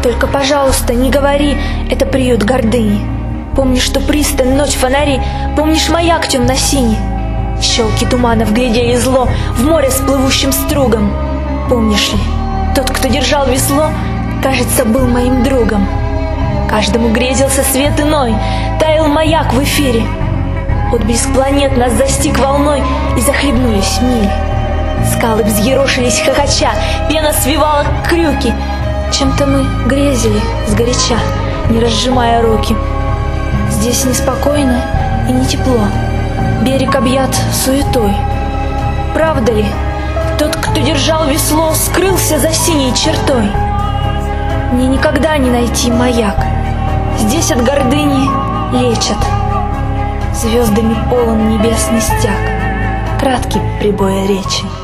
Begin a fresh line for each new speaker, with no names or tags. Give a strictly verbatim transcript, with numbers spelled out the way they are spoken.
Только, пожалуйста, не говори, это приют гордыни. Помнишь, что пристань, ночь, фонари, помнишь маяк темно-синий? Щелки туманов глядели зло в море с плывущим стругом. Помнишь ли, тот, кто держал весло, кажется, был моим другом. Каждому грезился свет иной, таял маяк в эфире. Отблеск планет нас застиг волной, и захлебнулись мили. Скалы взъерошились хохоча, пена свивала крюки. Чем-то мы грезили сгоряча, не разжимая руки. Здесь неспокойно и не тепло, берег объят суетой. Правда ли, тот, кто держал весло, скрылся за синей чертой? Мне никогда не найти маяк, здесь от гордыни лечат. Звездами полон небесный стяг, краткий прибой речи.